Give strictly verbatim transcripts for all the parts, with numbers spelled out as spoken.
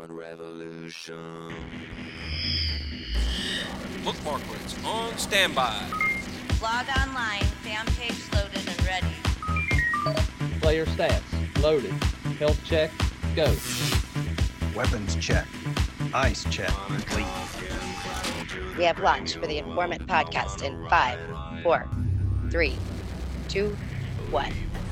on Revolution. Bookmarklets on standby. Log online, fan page loaded and ready. Player stats, loaded. Health check, go. Weapons check. Ice check, complete. We have launched for the Informant Podcast in five, four, three, two, one.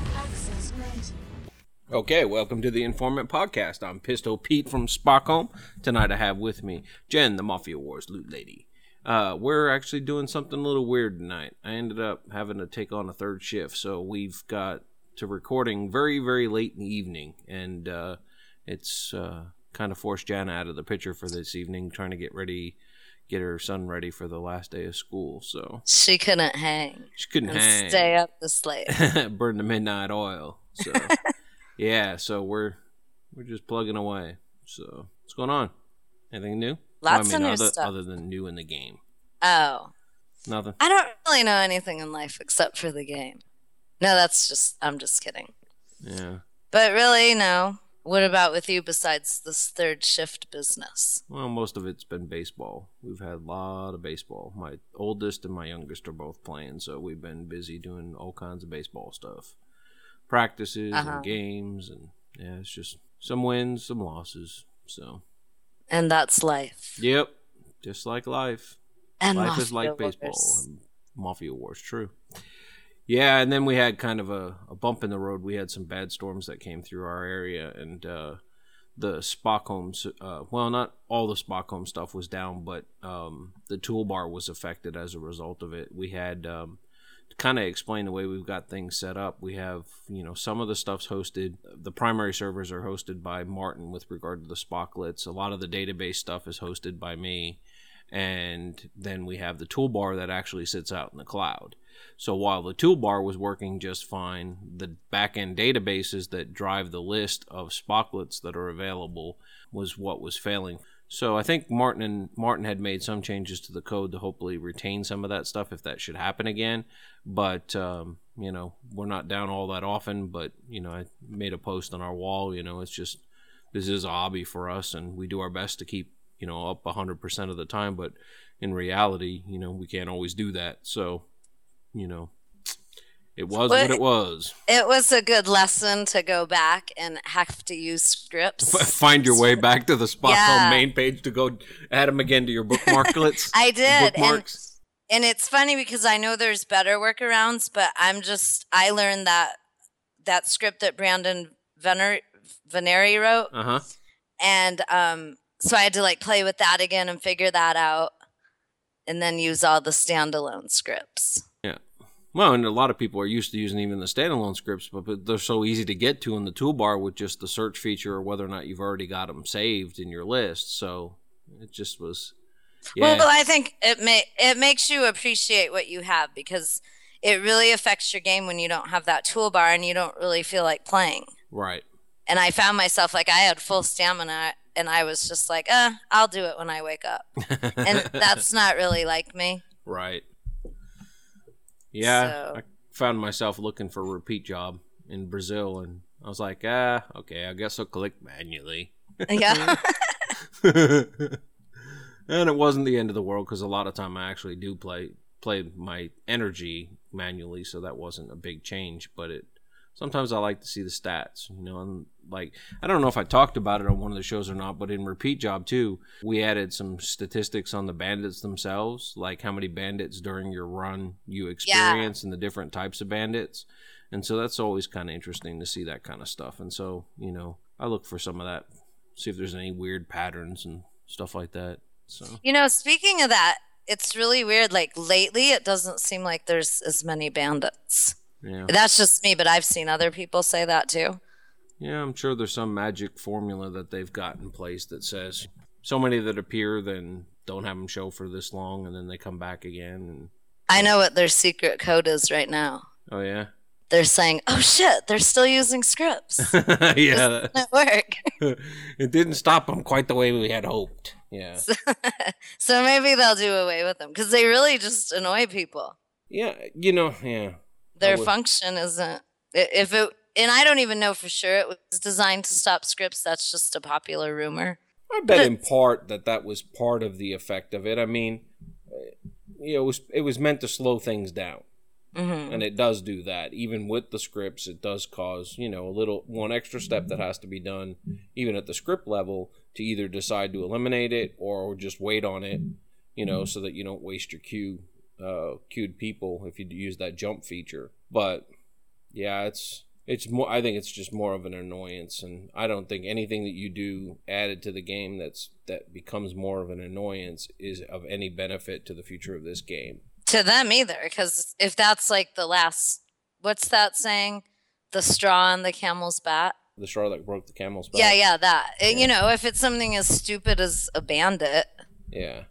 Okay, welcome to the Informant Podcast. I'm Pistol Pete from Stockholm. Tonight I have with me Jen, the Mafia Wars Loot Lady. Uh, we're actually doing something a little weird tonight. I ended up having to take on a third shift, so we've got to recording very, very late in the evening, and uh, it's uh, kind of forced Jana out of the picture for this evening, trying to get ready, get her son ready for the last day of school. So She couldn't hang. she couldn't and hang. Stay up this late. Burn the midnight oil. So yeah, so we're we're just plugging away. So what's going on? Anything new? Lots Well, I mean, of new other, stuff. other than new in the game. Oh, Nothing. I don't really know anything in life except for the game. No, that's just, I'm just kidding. Yeah. But really, no. What about with you besides this third shift business? Well, most of it's been baseball. We've had a lot of baseball. My oldest and my youngest are both playing, so we've been busy doing all kinds of baseball stuff. Practices Uh-huh. and games, and yeah, it's just some wins, some losses. So, And that's life. yep, just like life. And Life is Mafia like baseball. Wars. And Mafia Wars, true. Yeah, and then we had kind of a, a bump in the road. We had some bad storms that came through our area, and uh, the Stockholm, uh, well, not all the Stockholm stuff was down, but um, the toolbar was affected as a result of it. We had, um, to kind of explain the way we've got things set up, we have, you know, some of the stuff's hosted. The primary servers are hosted by Martin with regard to the Spocklets. A lot of the database stuff is hosted by me. And then we have the toolbar that actually sits out in the cloud. So while the toolbar was working just fine, the back-end databases that drive the list of Spocklets that are available was what was failing. So I think Martin and Martin had made some changes to the code to hopefully retain some of that stuff if that should happen again. But, um, you know, we're not down all that often. But, you know, I made a post on our wall. You know, it's just, this is a hobby for us, and we do our best to keep, you know, up one hundred percent of the time, but in reality, you know, we can't always do that. So, you know, it was But what it was. It was a good lesson to go back and have to use scripts. F- Find your way back to the Stockholm Yeah. main page to go add them again to your bookmarklets. I did. And, Bookmarks. and it's funny because I know there's better workarounds, but I'm just, I learned that that script that Brandon Vener- Veneri wrote. Uh-huh. And um, so I had to like play with that again and figure that out and then use all the standalone scripts. Yeah. Well, and a lot of people are used to using even the standalone scripts, but, but they're so easy to get to in the toolbar with just the search feature or whether or not you've already got them saved in your list. So it just was, yeah. Well, I think it may it makes you appreciate what you have because it really affects your game when you don't have that toolbar and you don't really feel like playing. Right. And I found myself like I had full stamina and I was just like, uh, I'll do it when I wake up. And that's not really like me. Right. Yeah, So- I found myself looking for a repeat job in Brazil, and I was like, ah, okay, I guess I'll click manually. Yeah. And it wasn't the end of the world because a lot of time I actually do play play my energy manually, so that wasn't a big change. But it sometimes I like to see the stats, you know, and like I don't know if I talked about it on one of the shows or not, but in Repeat Job two, we added some statistics on the bandits themselves, like how many bandits during your run you experience and the different types of bandits. And so that's always kind of interesting to see that kind of stuff. And so, you know, I look for some of that, see if there's any weird patterns and stuff like that. So You know, speaking of that, it's really weird. Like lately, it doesn't seem like there's as many bandits. yeah. That's just me, but I've seen other people say that too. Yeah, I'm sure there's some magic formula that they've got in place that says so many that appear, then don't have them show for this long, and then they come back again. And I know what their secret code is right now. oh yeah, They're saying, oh shit, they're still using scripts. yeah, Doesn't work. it didn't stop them quite the way we had hoped. Yeah, So maybe they'll do away with them because they really just annoy people. yeah, you know, yeah, Their would- function isn't, i- if it, and I don't even know for sure it was designed to stop scripts. That's just a popular rumor. I bet in part that that was part of the effect of it. I mean, you know, it was, it was meant to slow things down. Mm-hmm. And it does do that. Even with the scripts, it does cause, you know, a little, one extra step that has to be done, even at the script level, to either decide to eliminate it or just wait on it, you know, so that you don't waste your queue, uh, queued people if you use that jump feature. But, yeah, it's, it's more, I think it's just more of an annoyance. And I don't think anything that you do added to the game that's, that becomes more of an annoyance is of any benefit to the future of this game. To them either, because if that's like the last, what's that saying? The straw on the camel's back? The straw that broke the camel's back? Yeah, yeah, that. Yeah. You know, if it's something as stupid as a bandit. Yeah.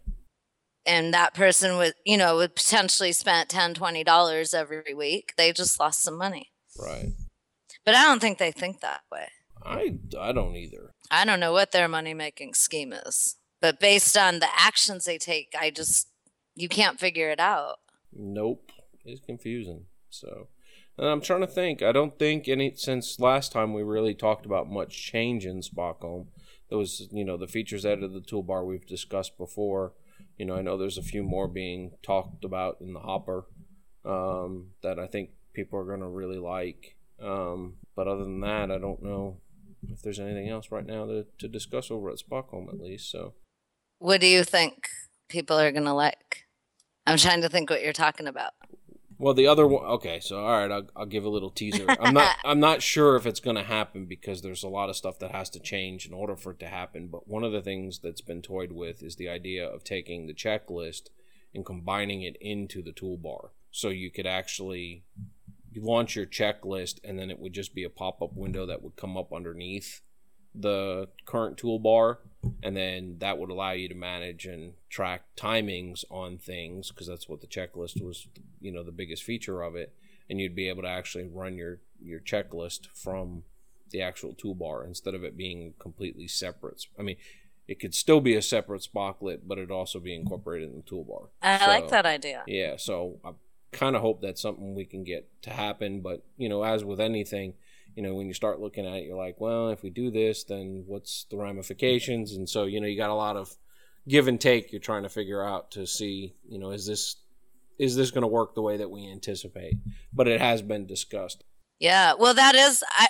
And that person would, you know, would potentially spend ten dollars, twenty dollars every week. They just lost some money. Right. But I don't think they think that way. I, I don't either. I don't know what their money-making scheme is. But based on the actions they take, I just... You can't figure it out. Nope. It's confusing. So, and I'm trying to think. I don't think any, since last time we really talked about much change in Spockholm. Those, you know, the features added to the toolbar we've discussed before. You know, I know there's a few more being talked about in the hopper um, that I think people are going to really like. Um, but other than that, I don't know if there's anything else right now to, to discuss over at Spockholm, at least. So, what do you think people are going to like? I'm trying to think what you're talking about. Well, the other one, okay, so all right, I'll, I'll give a little teaser. I'm not I'm not sure if it's going to happen because there's a lot of stuff that has to change in order for it to happen, but one of the things that's been toyed with is the idea of taking the checklist and combining it into the toolbar. So you could actually launch your checklist and then it would just be a pop-up window that would come up underneath the current toolbar, and then that would allow you to manage and track timings on things, because that's what the checklist was, you know, the biggest feature of it, and you'd be able to actually run your your checklist from the actual toolbar instead of it being completely separate. I mean, it could still be a separate Spocklet, but it'd also be incorporated in the toolbar. I so, like that idea. Yeah, so I kind of hope that's something we can get to happen, but, you know, as with anything, you know, when you start looking at it, you're like, well, if we do this, then what's the ramifications? And so, you know, you got a lot of give and take you're trying to figure out to see, you know, is this is this going to work the way that we anticipate? But it has been discussed. Yeah, well, that is, I,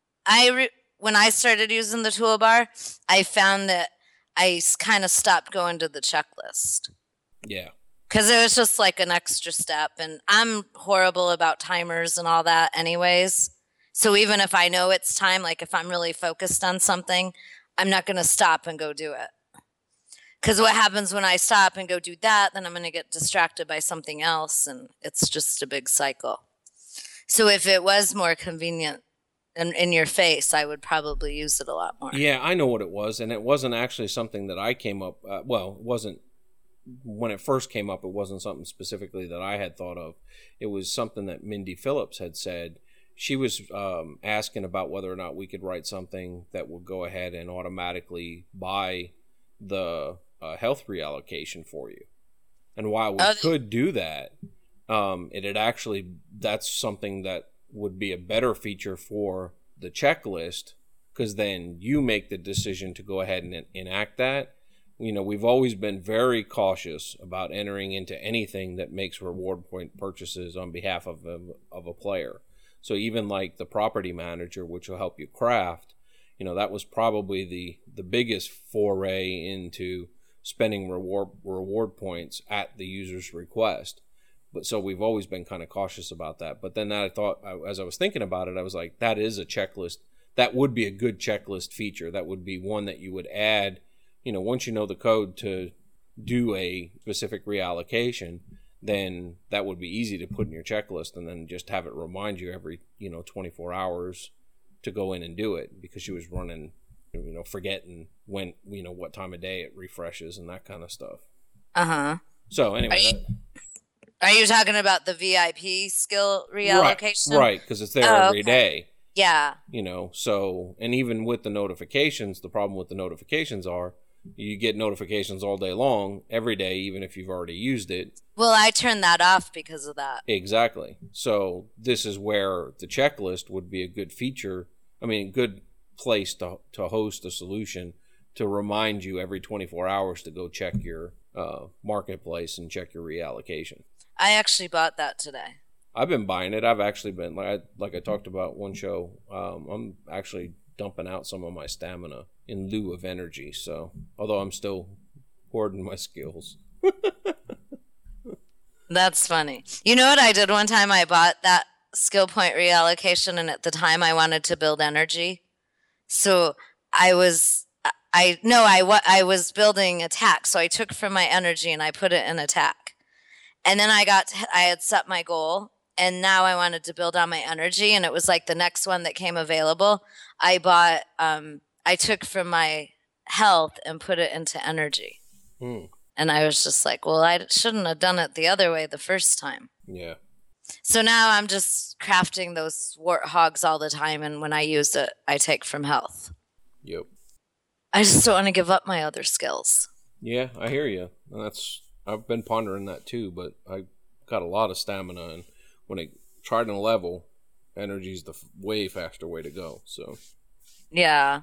I re, when I started using the toolbar, I found that I kind of stopped going to the checklist. Yeah. Because it was just like an extra step. And I'm horrible about timers and all that anyways. So even if I know it's time, like if I'm really focused on something, I'm not going to stop and go do it. Because what happens when I stop and go do that, then I'm going to get distracted by something else, and it's just a big cycle. So if it was more convenient and in your face, I would probably use it a lot more. Yeah, I know what it was, and it wasn't actually something that I came up, uh, well, it wasn't, when it first came up, it wasn't something specifically that I had thought of. It was something that Mindy Phillips had said. She was um, asking about whether or not we could write something that would go ahead and automatically buy the uh, health reallocation for you. And while we uh, could do that, um, it had actually, that's something that would be a better feature for the checklist, because then you make the decision to go ahead and enact that. You know, we've always been very cautious about entering into anything that makes reward point purchases on behalf of a, of a player. So even like the property manager, which will help you craft, you know, that was probably the, the biggest foray into spending reward reward points at the user's request. But so we've always been kind of cautious about that. But then I thought, as I was thinking about it, I was like, that is a checklist. That would be a good checklist feature. That would be one that you would add, you know, once you know the code to do a specific reallocation, then that would be easy to put in your checklist, and then just have it remind you every, you know, twenty-four hours to go in and do it, because she was running, you know, forgetting when, you know, what time of day it refreshes and that kind of stuff. Uh-huh. So anyway. Are you, that, are you talking about the V I P skill reallocation? Right, because it's there oh, every okay. day. Yeah. You know, so, and even with the notifications, the problem with the notifications are, you get notifications all day long, every day, even if you've already used it. Well, I turned that off because of that. Exactly. So this is where the checklist would be a good feature. I mean, a good place to to host a solution to remind you every twenty-four hours to go check your uh, marketplace and check your reallocation. I actually bought that today. I've been buying it. I've actually been, like I, like I talked about one show, um, I'm actually dumping out some of my stamina in lieu of energy. So, although I'm still hoarding my skills. That's funny. You know what I did one time? I bought that skill point reallocation, and at the time I wanted to build energy. So I was, I, no, I, I was building attack. So I took from my energy and I put it in attack. And then I got, to, I had set my goal, and now I wanted to build on my energy. And it was like the next one that came available. I bought, um, I took from my health and put it into energy. Hmm. And I was just like, well, I shouldn't have done it the other way the first time. Yeah. So now I'm just crafting those warthogs all the time. And when I use it, I take from health. Yep. I just don't want to give up my other skills. Yeah, I hear you. And that's, I've been pondering that too, but I got a lot of stamina, and when I tried in a level, energy's the f- way faster way to go. So. Yeah.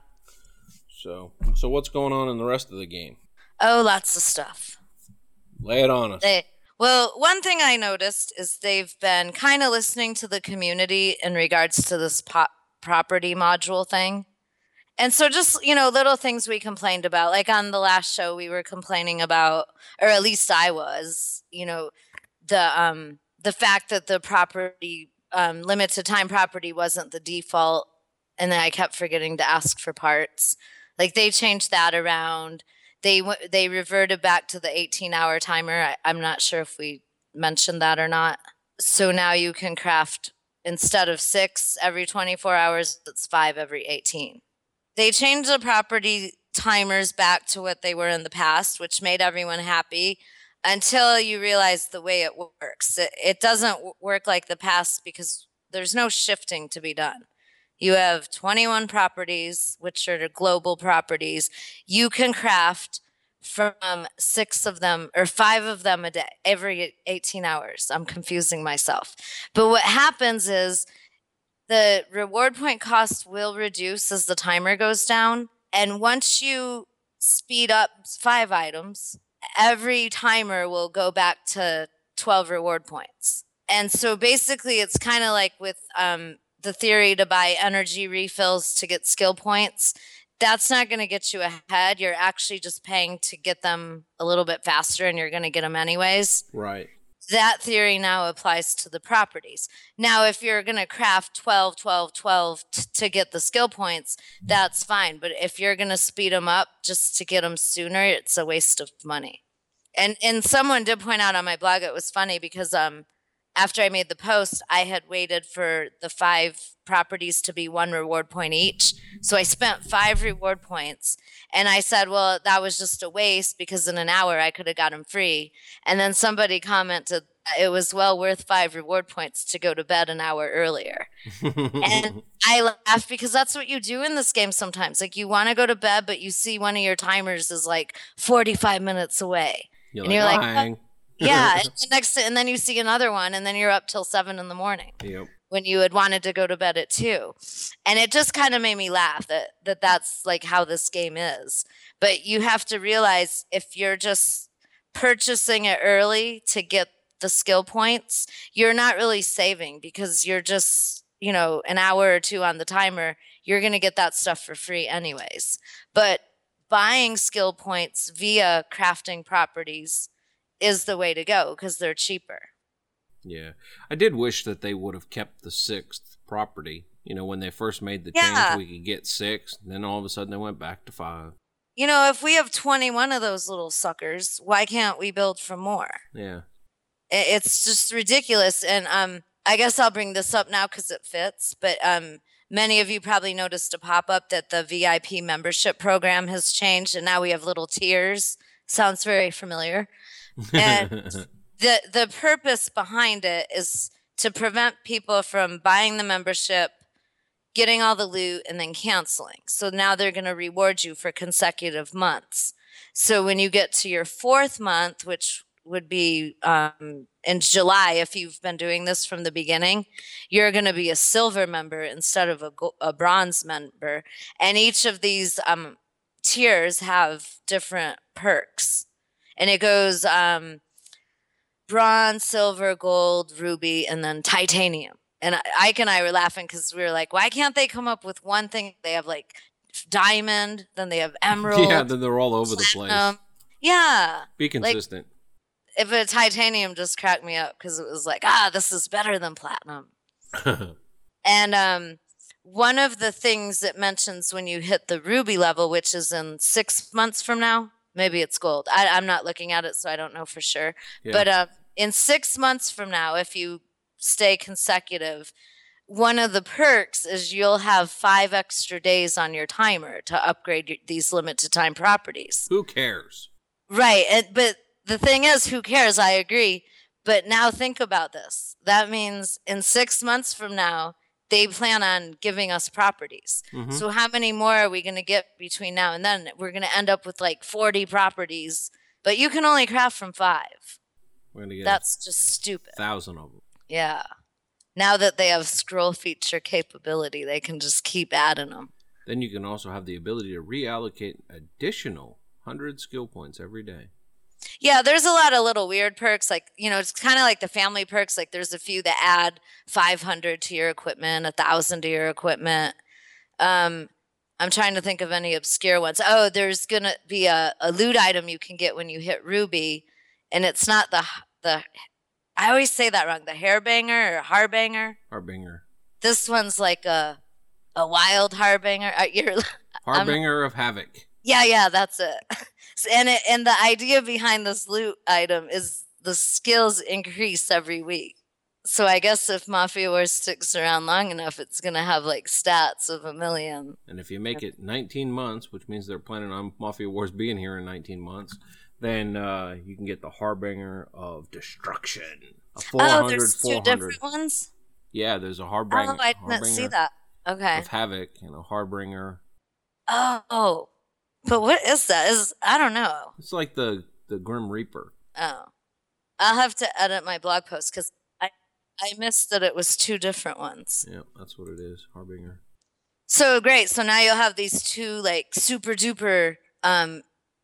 So, so what's going on in the rest of the game? Oh, lots of stuff. Lay it on us. They, well, one thing I noticed is they've been kind of listening to the community in regards to this pop property module thing. And so just, you know, little things we complained about, like on the last show, we were complaining about, or at least I was, you know, the, um, the fact that the property, um, limited time property wasn't the default. And then I kept forgetting to ask for parts. Like they changed that around. They w- they reverted back to the eighteen hour timer. I, I'm not sure if we mentioned that or not. So now you can craft, instead of six every twenty-four hours, it's five every eighteen. They changed the property timers back to what they were in the past, which made everyone happy until you realize the way it works. It, it doesn't w- work like the past because there's no shifting to be done. You have twenty-one properties, which are global properties. You can craft from six of them or five of them a day, every eighteen hours. I'm confusing myself. But what happens is the reward point cost will reduce as the timer goes down. And once you speed up five items, every timer will go back to twelve reward points. And so basically it's kind of like with um, the theory to buy energy refills to get skill points. That's not going to get you ahead. You're actually just paying to get them a little bit faster, and you're going to get them anyways. Right. That theory now applies to the properties. Now, if you're going to craft twelve, twelve, twelve t- to get the skill points, that's fine. But if you're going to speed them up just to get them sooner, it's a waste of money. And and someone did point out on my blog, it was funny because um. after I made the post, I had waited for the five properties to be one reward point each. So I spent five reward points. And I said, well, that was just a waste because in an hour I could have got them free. And then somebody commented it was well worth five reward points to go to bed an hour earlier. And I laughed because that's what you do in this game sometimes. Like you want to go to bed, but you see one of your timers is like forty-five minutes away. You're and like, you're oh, like, hang. yeah, and the next, and then you see another one, and then you're up till seven in the morning. Yep. When you had wanted to go to bed at two, and it just kind of made me laugh that that that's like how this game is. But you have to realize if you're just purchasing it early to get the skill points, you're not really saving because you're just, you know, an hour or two on the timer. You're gonna get that stuff for free anyways. But buying skill points via crafting properties is the way to go because they're cheaper. Yeah. I did wish that they would have kept the sixth property. You know, when they first made the Yeah. change, we could get six. Then all of a sudden they went back to five. You know, if we have twenty-one of those little suckers, why can't we build for more? Yeah. I- It's just ridiculous. And um, I guess I'll bring this up now because it fits. But um, many of you probably noticed a pop-up that the V I P membership program has changed, and now we have little tiers. Sounds very familiar. And the the purpose behind it is to prevent people from buying the membership, getting all the loot, and then canceling. So now they're going to reward you for consecutive months. So when you get to your fourth month, which would be um, in July, if you've been doing this from the beginning, you're going to be a silver member instead of a, go- a bronze member. And each of these um, tiers have different perks. And it goes um, bronze, silver, gold, ruby, and then titanium. And Ike and I were laughing because we were like, why can't they come up with one thing? They have like diamond, then they have emerald. Yeah, then they're all over the place. Yeah. Be consistent. Like, if a titanium just cracked me up because it was like, ah, this is better than platinum. And um, one of the things it mentions when you hit the ruby level, which is in six months from now, maybe it's gold. I, I'm not looking at it, so I don't know for sure. Yeah. But uh, in six months from now, if you stay consecutive, one of the perks is you'll have five extra days on your timer to upgrade your, these limited time properties. Who cares? Right. And, but the thing is, who cares? I agree. But now think about this. That means in six months from now, they plan on giving us properties. Mm-hmm. So how many more are we going to get between now and then? We're going to end up with like forty properties, but you can only craft from five. We're gonna get That's just stupid. Thousand of them. Yeah. Now that they have scroll feature capability, they can just keep adding them. Then you can also have the ability to reallocate additional one hundred skill points every day. Yeah, there's a lot of little weird perks. Like, you know, it's kind of like the family perks. Like, there's a few that add five hundred to your equipment, one thousand to your equipment. Um, I'm trying to think of any obscure ones. Oh, there's going to be a, a loot item you can get when you hit Ruby. And it's not the, the I always say that wrong, the hairbanger or harbanger. Harbinger. This one's like a a wild harbinger. Uh, you're, harbinger I'm, of havoc. Yeah, yeah, that's it. And it, and the idea behind this loot item is the skills increase every week. So I guess if Mafia Wars sticks around long enough, it's going to have like stats of a million. And if you make it nineteen months, which means they're planning on Mafia Wars being here in nineteen months, then uh, you can get the Harbinger of Destruction. A four hundred, oh, there's two different ones? Yeah, there's a Harbinger. Oh, I didn't see that. Okay. Of Havoc, you know, Harbinger. Oh, but what is that? Is I don't know. It's like the, the Grim Reaper. Oh. I'll have to edit my blog post because I, I missed that it was two different ones. Yeah, that's what it is, Harbinger. So great. So now you'll have these two like super duper um,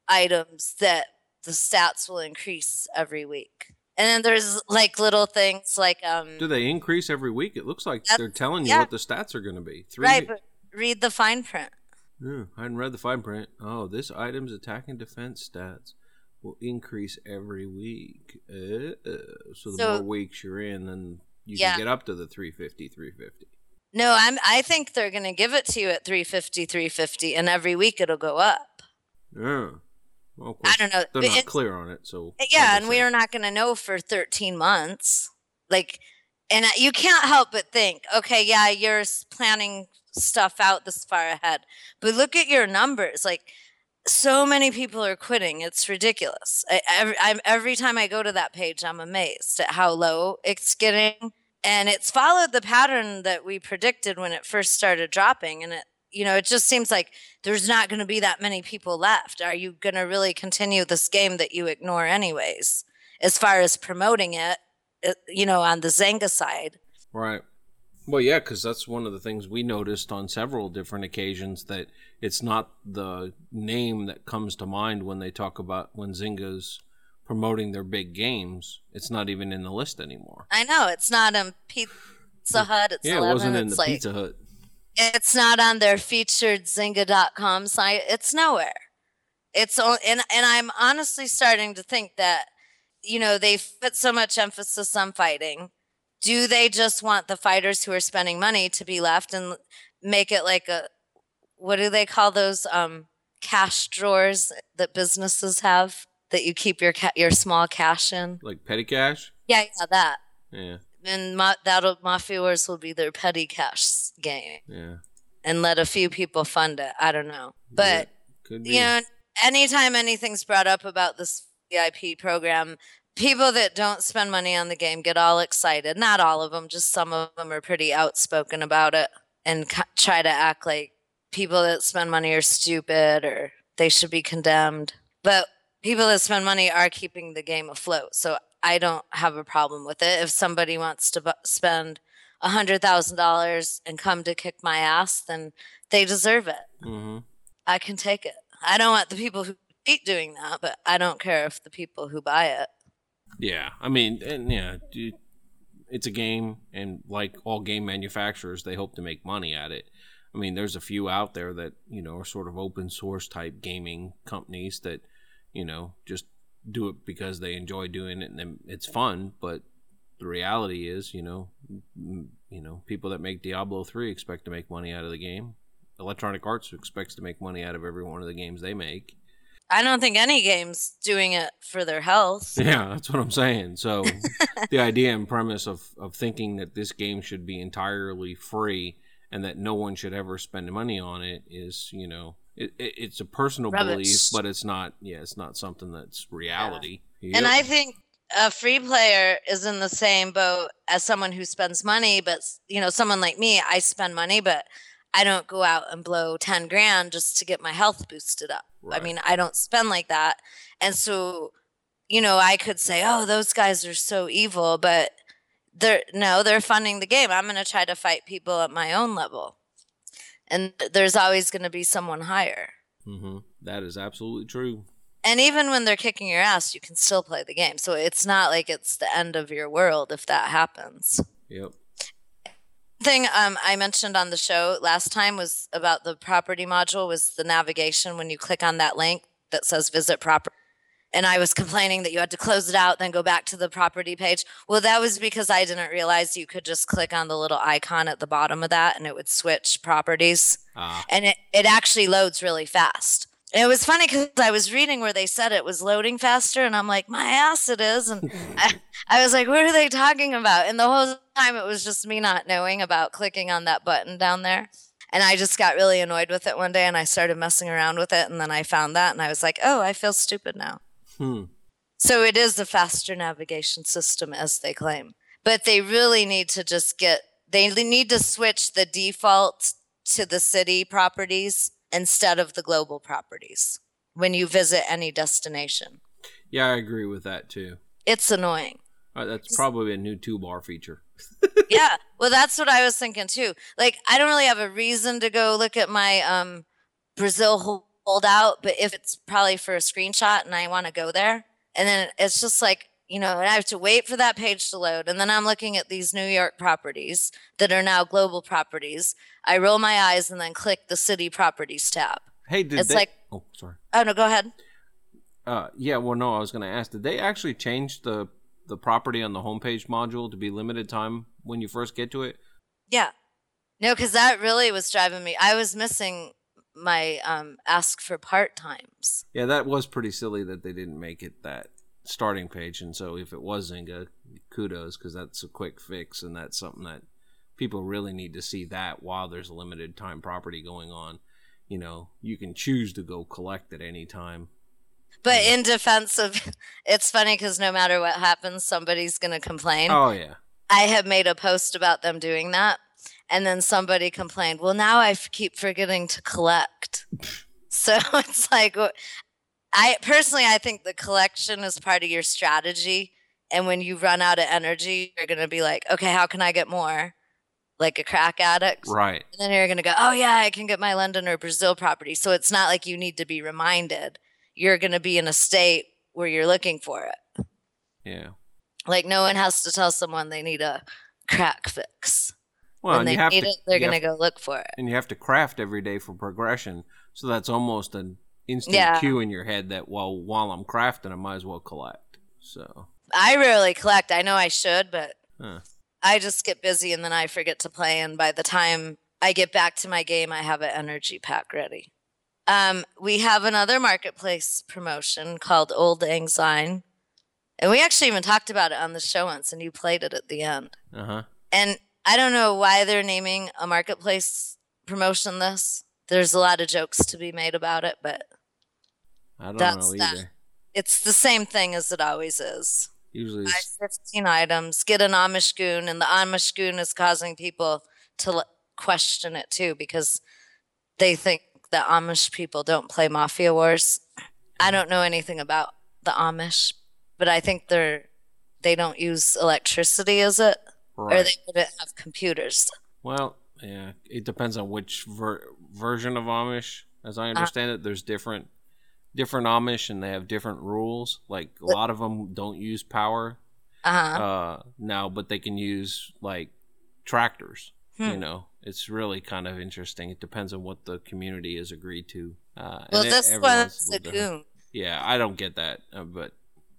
items that the stats will increase every week. And then there's like little things like um do they increase every week? It looks like they're telling you yeah. what the stats are going to be. Three right, but read the fine print. Yeah, I hadn't read the fine print. Oh, this item's attack and defense stats will increase every week. Uh, so the so, more weeks you're in, then you yeah. can get up to the three fifty, three fifty. No, I'm I think they're going to give it to you at three fifty, three fifty, and every week it'll go up. Yeah. Well, I don't know. They're not clear on it, so yeah, and we are not going to know for thirteen months. Like, and you can't help but think, okay, yeah, you're planning stuff out this far ahead, but look at your numbers. Like, so many people are quitting; it's ridiculous. I, every, I'm, every time I go to that page, I'm amazed at how low it's getting, and it's followed the pattern that we predicted when it first started dropping, and it. You know, it just seems like there's not going to be that many people left. Are you going to really continue this game that you ignore anyways, as far as promoting it, you know, on the Zynga side? Right. Well, yeah, because that's one of the things we noticed on several different occasions, that it's not the name that comes to mind when they talk about when Zynga's promoting their big games. It's not even in the list anymore. I know. It's not in Pizza Hut. It's yeah, eleven. It wasn't in it's the like, Pizza Hut. It's not on their featured Zynga dot com site. It's nowhere. It's on, and and I'm honestly starting to think that, you know, they put so much emphasis on fighting. Do they just want the fighters who are spending money to be left and make it like a, what do they call those um, cash drawers that businesses have that you keep your ca- your small cash in? Like petty cash? Yeah, yeah, that. Yeah. And ma- that'll Mafia Wars will be their petty cash game. Yeah. And let a few people fund it. I don't know. But, yeah, could be. You know, anytime anything's brought up about this V I P program, people that don't spend money on the game get all excited. Not all of them, just some of them are pretty outspoken about it and ca- try to act like people that spend money are stupid or they should be condemned. But people that spend money are keeping the game afloat. So I don't have a problem with it. If somebody wants to bu- spend one hundred thousand dollars and come to kick my ass, then they deserve it. Mm-hmm. I can take it. I don't want the people who hate doing that, but I don't care if the people who buy it. Yeah, I mean, and yeah, dude, it's a game, and like all game manufacturers, they hope to make money at it. I mean, there's a few out there that, you know, are sort of open source type gaming companies that, you know, just do it because they enjoy doing it and then it's fun. But the reality is, you know, m- you know, people that make Diablo three expect to make money out of the game. Electronic Arts expects to make money out of every one of the games they make. I don't think any game's doing it for their health. Yeah, that's what I'm saying. So the idea and premise of, of thinking that this game should be entirely free and that no one should ever spend money on it is, you know, it, it, it's a personal Rubbish. belief, but it's not, yeah, it's not something that's reality. Yeah. And I think a free player is in the same boat as someone who spends money, but, you know, someone like me, I spend money, but I don't go out and blow ten grand just to get my health boosted up. Right. I mean, I don't spend like that. And so, you know, I could say, oh, those guys are so evil, but they're no, they're funding the game. I'm going to try to fight people at my own level. And there's always going to be someone higher. Mm-hmm. That is absolutely true. And even when they're kicking your ass, you can still play the game. So it's not like it's the end of your world if that happens. Yep. Thing um, I mentioned on the show last time was about the property module was the navigation when you click on that link that says visit property. And I was complaining that you had to close it out, then go back to the property page. Well, that was because I didn't realize you could just click on the little icon at the bottom of that and it would switch properties. Uh. And it, it actually loads really fast. And it was funny because I was reading where they said it was loading faster, and I'm like, my ass it is. And I, I was like, what are they talking about? And the whole time it was just me not knowing about clicking on that button down there. And I just got really annoyed with it one day, and I started messing around with it, and then I found that, and I was like, oh, I feel stupid now. Hmm. So it is a faster navigation system, as they claim. But they really need to just get, they need to switch the default to the city properties instead of the global properties when you visit any destination. Yeah, I agree with that too. It's annoying. Uh, that's probably a new toolbar feature. Yeah, well, that's what I was thinking too. Like, I don't really have a reason to go look at my um, Brazil holdout, but if it's probably for a screenshot and I want to go there, and then it's just like, you know, I have to wait for that page to load, and then I'm looking at these New York properties that are now global properties. I roll my eyes and then click the city properties tab. Hey, did it's they... like, oh, sorry. Oh no, go ahead. Uh, yeah, well, no, I was going to ask, did they actually change the the property on the homepage module to be limited time when you first get to it? Yeah, no, because that really was driving me. I was missing my um, ask for part times. Yeah, that was pretty silly that they didn't make it that starting page, and so if it was Zynga, kudos, because that's a quick fix, and that's something that people really need to see, that while there's a limited time property going on. You know, you can choose to go collect at any time. But in defense of, it's funny because no matter what happens, somebody's going to complain. Oh, yeah. I have made a post about them doing that, and then somebody complained, well, now I f- keep forgetting to collect. So it's like, I personally, I think the collection is part of your strategy, and when you run out of energy, you're going to be like, okay, how can I get more? Like a crack addict. Right. And then you're going to go, oh, yeah, I can get my London or Brazil property. So it's not like you need to be reminded. You're going to be in a state where you're looking for it. Yeah. Like no one has to tell someone they need a crack fix. Well, when they you have need to, it, they're going to go look for it. And you have to craft every day for progression. So that's almost an instant yeah. cue in your head that, well, while I'm crafting, I might as well collect. So I rarely collect. I know I should, but huh. I just get busy and then I forget to play. And by the time I get back to my game, I have an energy pack ready. Um, we have another marketplace promotion called Old Lang Syne. And we actually even talked about it on the show once, and you played it at the end. Uh-huh. And I don't know why they're naming a marketplace promotion this. There's a lot of jokes to be made about it, but I don't that's know that. either. It's the same thing as it always is. Usually Buy it's... fifteen items, get an Amish goon, and the Amish goon is causing people to l- question it too because they think that Amish people don't play Mafia Wars. I don't know anything about the Amish, but I think they're they don't use electricity, is it? Right. Or they wouldn't have computers. Well, yeah, it depends on which ver- version of Amish. As I understand uh, it, there's different different Amish, and they have different rules. Like a lot of them don't use power uh-huh. uh, now, but they can use like tractors. Hmm. You know, it's really kind of interesting. It depends on what the community has agreed to. Uh, well, and this it, one's a goon. Yeah, I don't get that, uh, but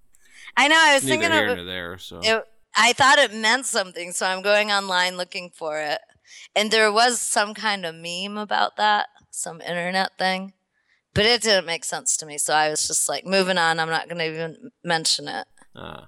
I know. I was neither thinking here of nor there. So it, I thought it meant something, so I'm going online looking for it, and there was some kind of meme about that, some internet thing, but it didn't make sense to me. So I was just like, moving on. I'm not going to even mention it. Uh.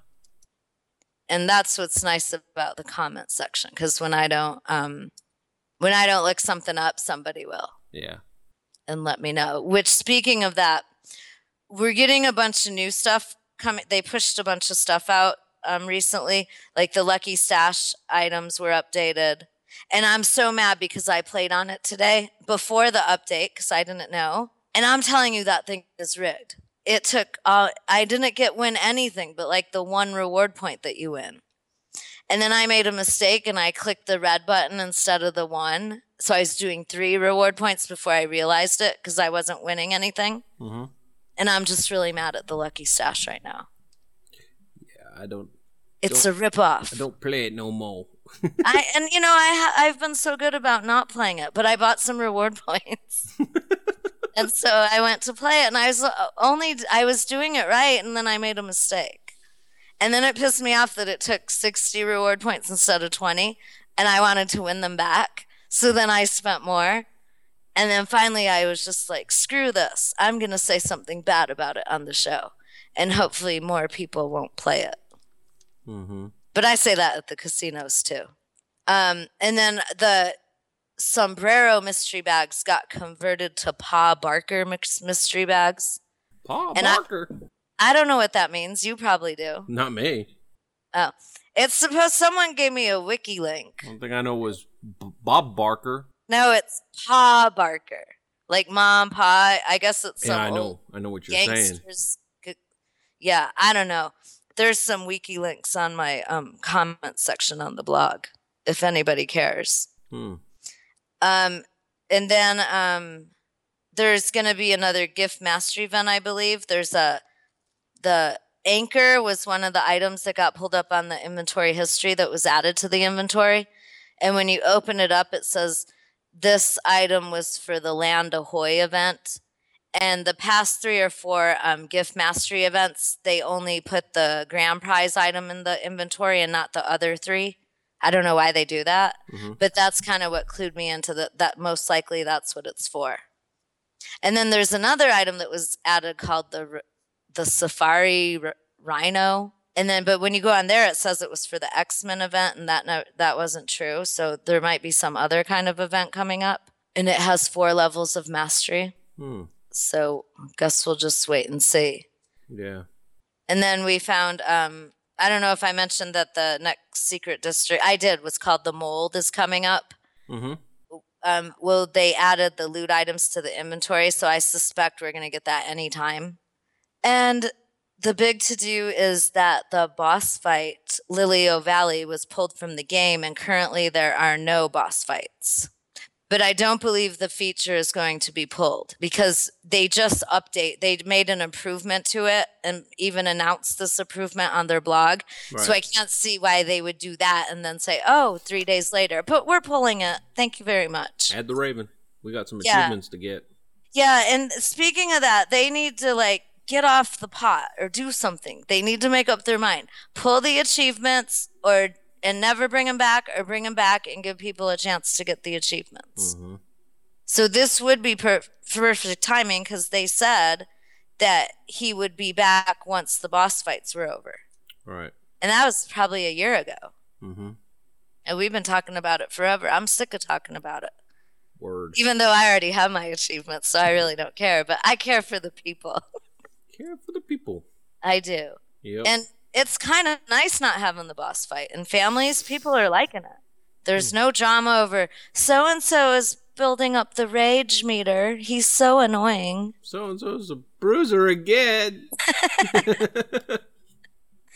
And that's what's nice about the comment section, because when I don't, um, when I don't look something up, somebody will. Yeah. And let me know. Which, speaking of that, we're getting a bunch of new stuff coming. They pushed a bunch of stuff out um, recently, like the Lucky Stash items were updated, and I'm so mad because I played on it today before the update because I didn't know. And I'm telling you, that thing is rigged. It took, uh, I didn't get win anything but like the one reward point that you win. And then I made a mistake and I clicked the red button instead of the one. So I was doing three reward points before I realized it because I wasn't winning anything. Mm-hmm. And I'm just really mad at the Lucky Stash right now. Yeah, I don't. It's don't, a ripoff. I don't play it no more. I and you know I ha- I've been so good about not playing it, but I bought some reward points. And so I went to play it, and I was only I was doing it right, and then I made a mistake. And then it pissed me off that it took sixty reward points instead of twenty, and I wanted to win them back. So then I spent more. And then finally I was just like, screw this. I'm going to say something bad about it on the show, and hopefully more people won't play it. Mm-hmm. But I say that at the casinos too. Um, and then the Sombrero mystery bags got converted to Pa Barker mix- mystery bags. Pa and Barker? I, I don't know what that means. You probably do. Not me. Oh. It's supposed someone gave me a wiki link. One thing I know was B- Bob Barker. No, it's Pa Barker. Like mom, pa. I guess it's some Yeah, I know. old I know what you're gangsters. saying. Yeah, I don't know. There's some wiki links on my um, comment section on the blog, if anybody cares. Hmm. Um, and then um, there's going to be another gift mastery event, I believe. There's a the anchor was one of the items that got pulled up on the inventory history that was added to the inventory. And when you open it up, it says this item was for the Land Ahoy event. And the past three or four um, gift mastery events, they only put the grand prize item in the inventory and not the other three. I don't know why they do that, mm-hmm. but that's kind of what clued me into the, that. Most likely that's what it's for. And then there's another item that was added called the the Safari R- Rhino. And then, but when you go on there, it says it was for the X-Men event, and that no, that wasn't true. So there might be some other kind of event coming up, and it has four levels of mastery. Hmm. So I guess we'll just wait and see. Yeah. And then we found, um, I don't know if I mentioned that the next secret district, I did, was called The Mold is coming up. Mm-hmm. Um, well, they added the loot items to the inventory, so I suspect we're going to get that anytime. And the big to-do is that the boss fight, Lilio Valley, was pulled from the game, and currently there are no boss fights. But I don't believe the feature is going to be pulled because they just update. They made an improvement to it and even announced this improvement on their blog. Right. So I can't see why they would do that and then say, oh, three days later. But we're pulling it. Thank you very much. Add the Raven. We got some yeah. achievements to get. Yeah, and speaking of that, they need to, like, get off the pot or do something. They need to make up their mind. Pull the achievements or... and never bring them back, or bring them back and give people a chance to get the achievements. Mm-hmm. So this would be per- perfect timing because they said that he would be back once the boss fights were over. Right. And that was probably a year ago. Mm-hmm. And we've been talking about it forever. I'm sick of talking about it. Word. Even though I already have my achievements, so I really don't care. But I care for the people. Care for the people. I do. Yep. And it's kind of nice not having the boss fight. And families, people are liking it. There's no drama over so-and-so is building up the rage meter. He's so annoying. So-and-so's a bruiser again.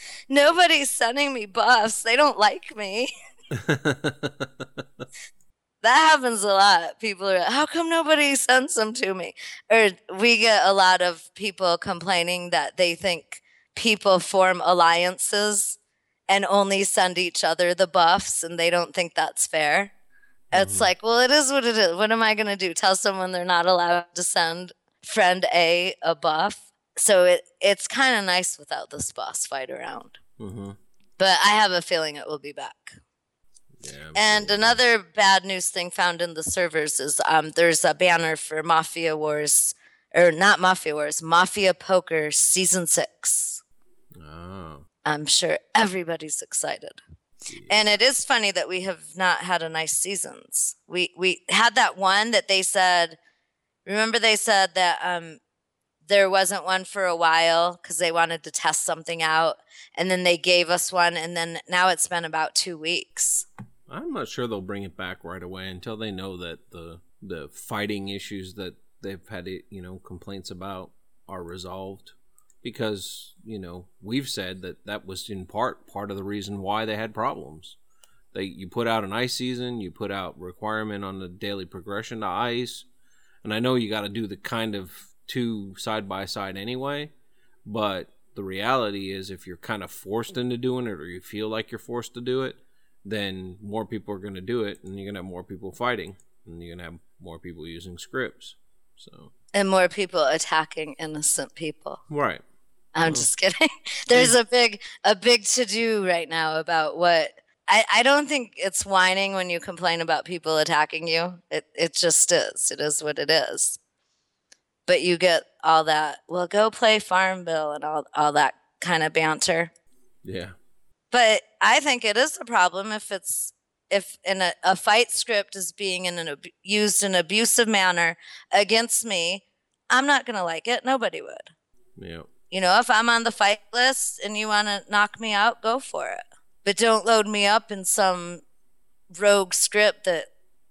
Nobody's sending me buffs. They don't like me. That happens a lot. People are like, how come nobody sends them to me? Or we get a lot of people complaining that they think people form alliances and only send each other the buffs, and they don't think that's fair. Mm-hmm. It's like, well, it is what it is. What am I going to do? Tell someone they're not allowed to send friend A a buff? So it it's kind of nice without this boss fight around. Mm-hmm. But I have a feeling it will be back. Yeah, and another bad news thing found in the servers is um, there's a banner for Mafia Wars, or not Mafia Wars, Mafia Poker Season six. Oh. I'm sure everybody's excited. Yeah. And it is funny that we have not had a nice seasons. We we had that one that they said, remember they said that um, there wasn't one for a while because they wanted to test something out. And then they gave us one, and then now it's been about two weeks. I'm not sure they'll bring it back right away until they know that the the fighting issues that they've had, you know, complaints about are resolved. Because, you know, we've said that that was in part part of the reason why they had problems. They you put out an ice season, you put out requirement on the daily progression to ice, and I know you got to do the kind of two side by side anyway, but the reality is if you're kind of forced into doing it, or you feel like you're forced to do it, then more people are going to do it, and you're going to have more people fighting, and you're going to have more people using scripts. So and more people attacking innocent people. Right. I'm just kidding. There's a big a big to-do right now about what I, I don't think it's whining when you complain about people attacking you. It it just is. It is what it is. But you get all that, well, go play Farmville and all all that kind of banter. Yeah. But I think it is a problem if it's if in a, a fight script is being in an used in an abusive manner against me. I'm not gonna like it. Nobody would. Yeah. You know, if I'm on the fight list and you want to knock me out, go for it. But don't load me up in some rogue script that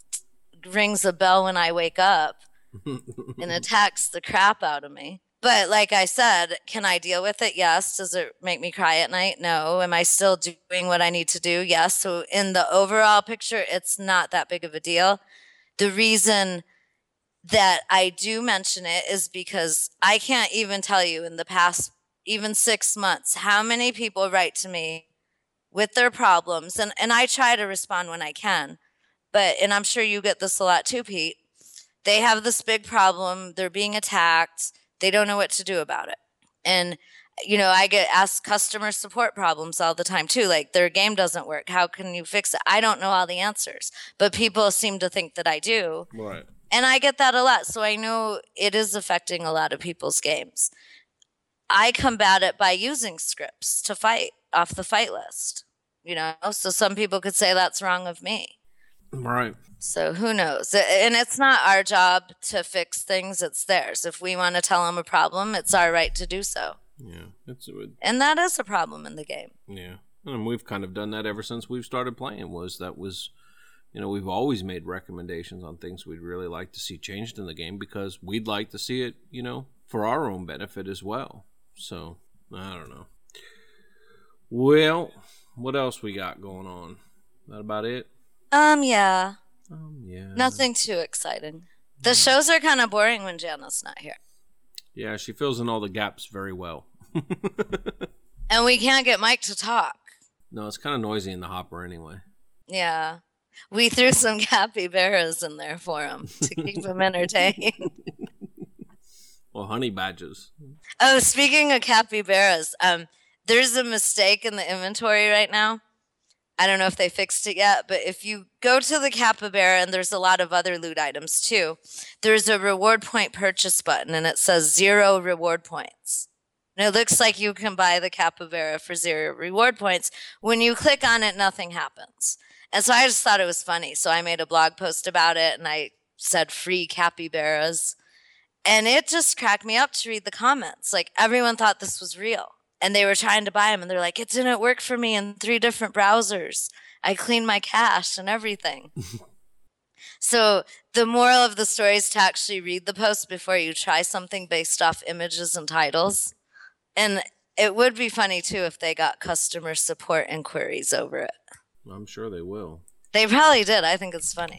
rings a bell when I wake up and attacks the crap out of me. But like I said, can I deal with it? Yes. Does it make me cry at night? No. Am I still doing what I need to do? Yes. So in the overall picture, it's not that big of a deal. The reason that I do mention it is because I can't even tell you in the past even six months how many people write to me with their problems. And, and I try to respond when I can. But, and I'm sure you get this a lot too, Pete. They have this big problem. They're being attacked. They don't know what to do about it. And, you know, I get asked customer support problems all the time too. Like, their game doesn't work. How can you fix it? I don't know all the answers. But people seem to think that I do. Right. And I get that a lot, so I know it is affecting a lot of people's games. I combat it by using scripts to fight off the fight list, you know? So some people could say that's wrong of me. Right. So who knows? And it's not our job to fix things, it's theirs. If we want to tell them a problem, it's our right to do so. Yeah. It's, it, and that is a problem in the game. Yeah. And we've kind of done that ever since we've started playing, was that was... You know, we've always made recommendations on things we'd really like to see changed in the game because we'd like to see it, you know, for our own benefit as well. So, I don't know. Well, what else we got going on? That about it? Um, yeah. Um, yeah. Nothing too exciting. The shows are kind of boring when Jana's not here. Yeah, she fills in all the gaps very well. And we can't get Mike to talk. No, it's kind of noisy in the hopper anyway. Yeah. We threw some capybaras in there for him to keep him entertained. Well, honey badgers. Oh, speaking of capybaras, um, there's a mistake in the inventory right now. I don't know if they fixed it yet, but if you go to the capybara, and there's a lot of other loot items too, there's a reward point purchase button, and it says zero reward points. And it looks like you can buy the capybara for zero reward points. When you click on it, nothing happens. And so I just thought it was funny. So I made a blog post about it, and I said free capybaras. And it just cracked me up to read the comments. Like, everyone thought this was real. And they were trying to buy them, and they're like, it didn't work for me in three different browsers. I cleaned my cache and everything. So the moral of the story is to actually read the post before you try something based off images and titles. And it would be funny, too, if they got customer support inquiries over it. I'm sure they will. They probably did. I think it's funny.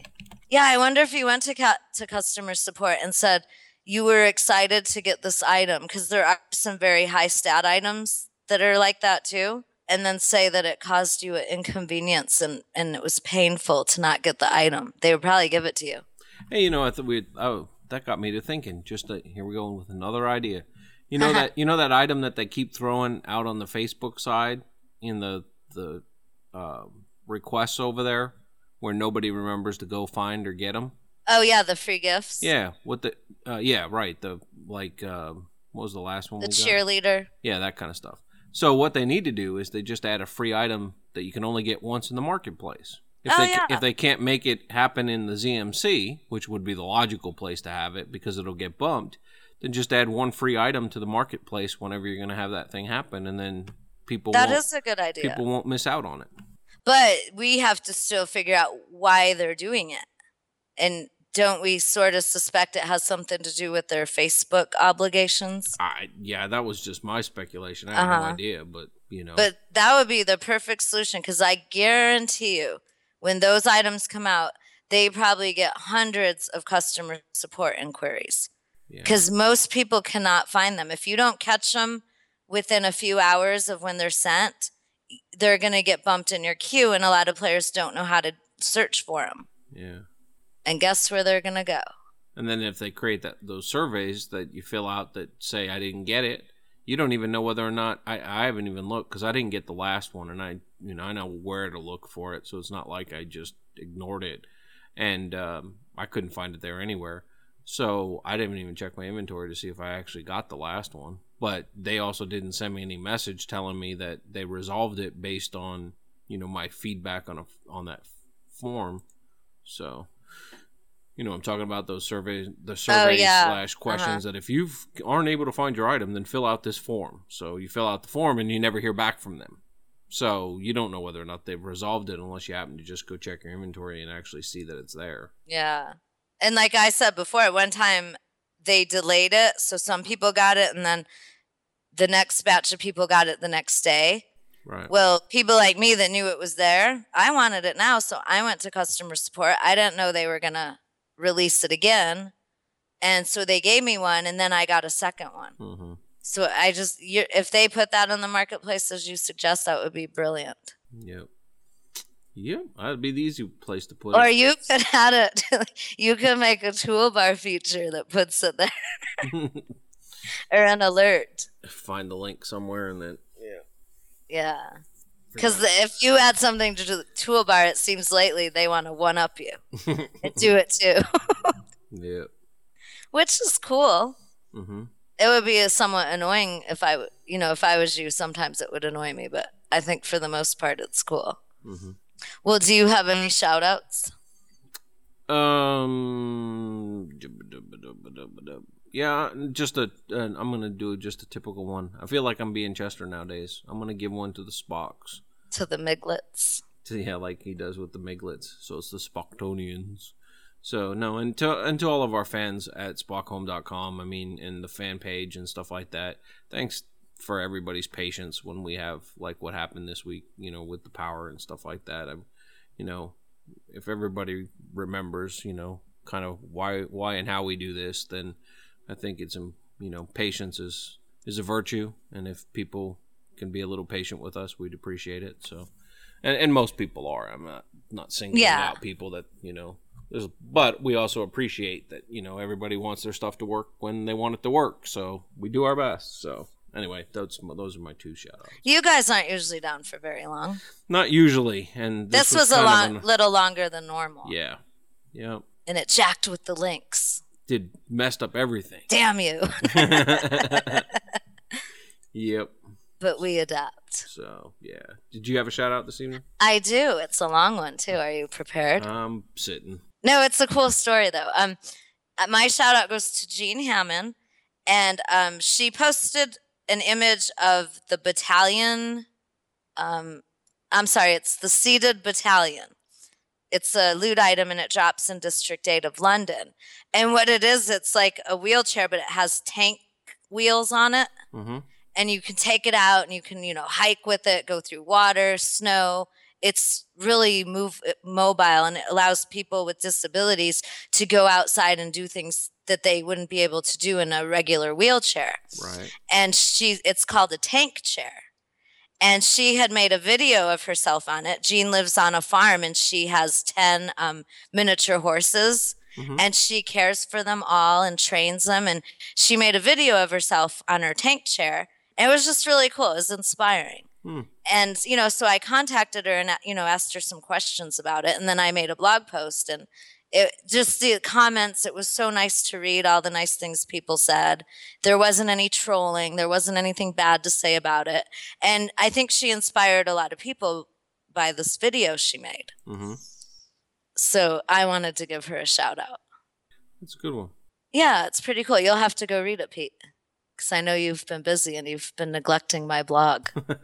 Yeah, I wonder if you went to ca- to customer support and said you were excited to get this item, because there are some very high stat items that are like that too, and then say that it caused you an inconvenience and, and it was painful to not get the item. They would probably give it to you. Hey, you know, I thought we oh that got me to thinking. Just uh, here we go with another idea. You know that you know that item that they keep throwing out on the Facebook side in the the uh, requests over there, where nobody remembers to go find or get them. Oh yeah, the free gifts. Yeah, what the uh, yeah right the like uh, what was the last one? The we got? cheerleader. Yeah, that kind of stuff. So what they need to do is they just add a free item that you can only get once in the marketplace. If oh they yeah. if they can't make it happen in the Z M C, which would be the logical place to have it because it'll get bumped, then just add one free item to the marketplace whenever you're going to have that thing happen, and then people That won't, is a good idea. people won't miss out on it. But we have to still figure out why they're doing it. And don't we sort of suspect it has something to do with their Facebook obligations? I yeah, that was just my speculation. I have Uh-huh. no idea, but you know. But that would be the perfect solution, because I guarantee you, when those items come out, they probably get hundreds of customer support inquiries. yeah. Because most people cannot find them. If you don't catch them within a few hours of when they're sent, they're going to get bumped in your queue, and a lot of players don't know how to search for them. yeah. And guess where they're going to go? And then if they create that those surveys that you fill out that say I didn't get it, you don't even know whether or not I, I haven't even looked because I didn't get the last one, and I you know I know where to look for it, so it's not like I just ignored it, and um, I couldn't find it there anywhere. So I didn't even check my inventory to see if I actually got the last one. But they also didn't send me any message telling me that they resolved it based on you know my feedback on a on that form. So. You know, I'm talking about those surveys, the surveys yeah. slash questions Uh-huh. that if you aren't able to find your item, then fill out this form. So you fill out the form and you never hear back from them. So you don't know whether or not they've resolved it unless you happen to just go check your inventory and actually see that it's there. Yeah. And like I said before, at one time they delayed it. So some people got it, and then the next batch of people got it the next day. Right. Well, people like me that knew it was there, I wanted it now. So I went to customer support. I didn't know they were going to release it again, and so they gave me one, and then I got a second one. Mm-hmm. So I just you're, if they put that in the marketplace as you suggest, that would be brilliant. Yep. Yep. That'd be the easy place to put Or it. you could add it. You could make a toolbar feature that puts it there, or an alert. Find the link somewhere and then yeah. Yeah. Because if you add something to the toolbar, it seems lately they want to one-up you and do it too, Yep. which is cool. Mm-hmm. It would be somewhat annoying if I, w- you know, if I was you. Sometimes it would annoy me, but I think for the most part, it's cool. Mm-hmm. Well, do you have any shout-outs? Um. Yeah, just a. Uh, I'm gonna do just a typical one. I feel like I'm being Chester nowadays. I'm gonna give one to the Spocks. To the Miglets. To, yeah, like he does with the Miglets. So it's the Spocktonians. So no, and to and to all of our fans at Spockhome dot com. I mean, and the fan page and stuff like that. Thanks for everybody's patience when we have like what happened this week. You know, with the power and stuff like that. I'm, you know, if everybody remembers, you know, kind of why why and how we do this, then I think it's, you know, patience is, is a virtue, and if people can be a little patient with us, we'd appreciate it. So, and, and most people are. I'm not not singling Yeah. out people that, you know, there's, but we also appreciate that, you know, everybody wants their stuff to work when they want it to work. So we do our best. So anyway, those those are my two shout outs. You guys aren't usually down for very long. Not usually, and This, this, was, a kind long, of an- little longer than normal. yeah, yeah, And it jacked with the links. did messed up everything. Damn you. Yep. But we adapt. So yeah, did you have a shout out this evening? I do. It's a long one too. Are you prepared? I'm sitting. No, it's a cool story though. Um, uh, my shout out goes to Jean Hammond, and um, she posted an image of the battalion. Um, I'm sorry, it's the seated battalion. It's a loot item, and it drops in District eight of London. And what it is, it's like a wheelchair, but it has tank wheels on it. Mm-hmm. And you can take it out, and you can, you know, hike with it, go through water, snow. it's really move mobile, and it allows people with disabilities to go outside and do things that they wouldn't be able to do in a regular wheelchair. Right. And she, it's called a tank chair. And she had made a video of herself on it. Jean lives on a farm, and she has ten um, miniature horses, mm-hmm. and she cares for them all and trains them. And she made a video of herself on her tank chair. And it was just really cool. It was inspiring. Hmm. And, you know, so I contacted her and, you know, asked her some questions about it. And then I made a blog post, and it just the comments, it was so nice to read all the nice things people said. There wasn't any trolling. There wasn't anything bad to say about it. And I think she inspired a lot of people by this video she made. Mm-hmm. So I wanted to give her a shout out. That's a good one. Yeah, it's pretty cool. You'll have to go read it, Pete. Because I know you've been busy and you've been neglecting my blog.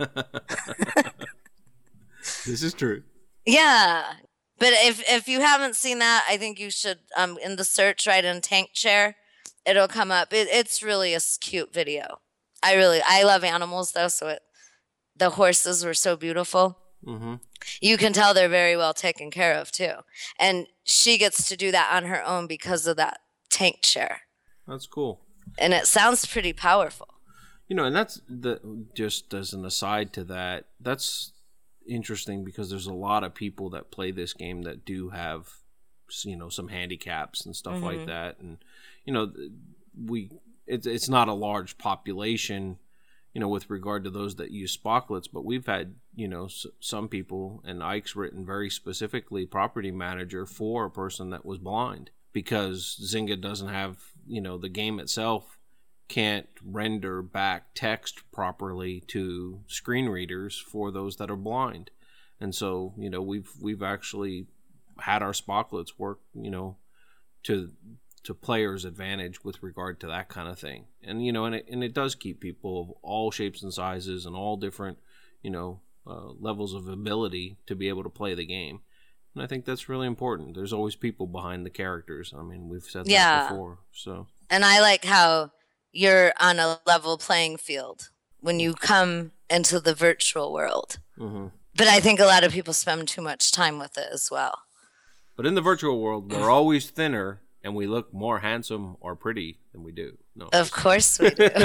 This is true. Yeah. But if if you haven't seen that, I think you should, um, in the search, write in tank chair. It'll come up. It, it's really a cute video. I really, I love animals, though, so it, the horses were so beautiful. Mm-hmm. You can tell they're very well taken care of, too. And she gets to do that on her own because of that tank chair. That's cool. And it sounds pretty powerful. You know, and that's the just as an aside to that, that's interesting because there's a lot of people that play this game that do have, you know, some handicaps and stuff mm-hmm. like that. And, you know, we it's it's not a large population, you know, with regard to those that use Spocklets, but we've had, you know, s- some people, and Ike's written very specifically property manager for a person that was blind because Zynga doesn't have, you know, the game itself can't render back text properly to screen readers for those that are blind. And so, you know, we've we've actually had our Spocklets work, you know, to to players' advantage with regard to that kind of thing. And, you know, and it, and it does keep people of all shapes and sizes and all different, you know, uh, levels of ability to be able to play the game. And I think that's really important. There's always people behind the characters. I mean, we've said yeah. that before. So, and I like how you're on a level playing field when you come into the virtual world. Mm-hmm. But I think a lot of people spend too much time with it as well. But in the virtual world, we're always thinner and we look more handsome or pretty than we do. No, of course we do.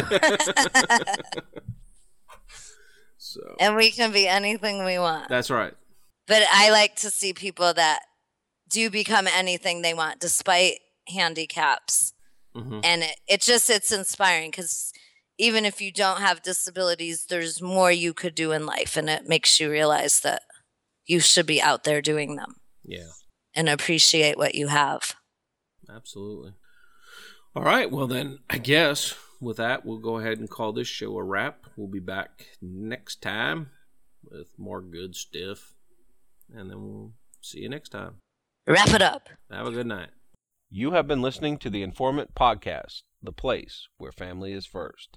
So. And we can be anything we want. That's right. But I like to see people that do become anything they want despite handicaps. Mm-hmm. And it, it just, it's inspiring because even if you don't have disabilities, there's more you could do in life. And it makes you realize that you should be out there doing them. Yeah. And appreciate what you have. Absolutely. All right. Well, then, I guess with that, we'll go ahead and call this show a wrap. We'll be back next time with more good stuff. And then we'll see you next time. Wrap it up. Have a good night. You have been listening to the Informant Podcast, the place where family is first.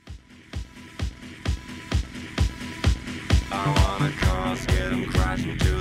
I wanna cross, get 'em crashing to